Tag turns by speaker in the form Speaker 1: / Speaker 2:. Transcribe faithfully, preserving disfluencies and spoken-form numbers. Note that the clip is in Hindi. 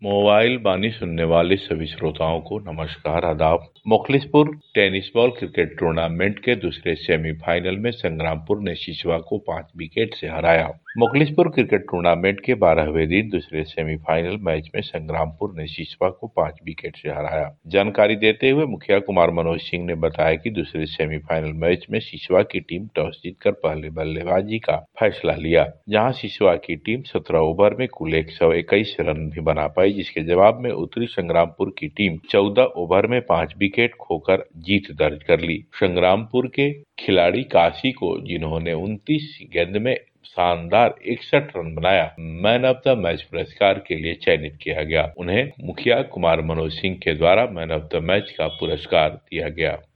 Speaker 1: मोबाइल बानी सुनने वाले सभी श्रोताओं को नमस्कार, आदाब। Mukhlispur tennis ball cricket tournament के दूसरे सेमीफाइनल में संग्रामपुर ने सिसवा को पांच विकेट से हराया। मुखलिसपुर क्रिकेट टूर्नामेंट के बारहवें दिन दूसरे सेमीफाइनल मैच में संग्रामपुर ने सिसवा को पांच विकेट से हराया। जानकारी देते हुए मुखिया कुमार मनोज सिंह ने बताया कि दूसरे सेमीफाइनल मैच में सिसवा की टीम टॉस जीतकर पहले बल्लेबाजी का फैसला लिया, जहां सिसवा की टीम सत्रह ओवर में कुल एक सौ इक्कीस रन भी बना पाई, जिसके जवाब में उतरी संग्रामपुर की टीम चौदह ओवर में पांच विकेट खोकर जीत दर्ज कर ली। संग्रामपुर के खिलाड़ी काशी को, जिन्होंने उनतीस गेंद में शानदार इकसठ रन बनाया, मैन ऑफ द मैच पुरस्कार के लिए चयनित किया गया। उन्हें मुखिया कुमार मनोज सिंह के द्वारा मैन ऑफ द मैच का पुरस्कार दिया गया।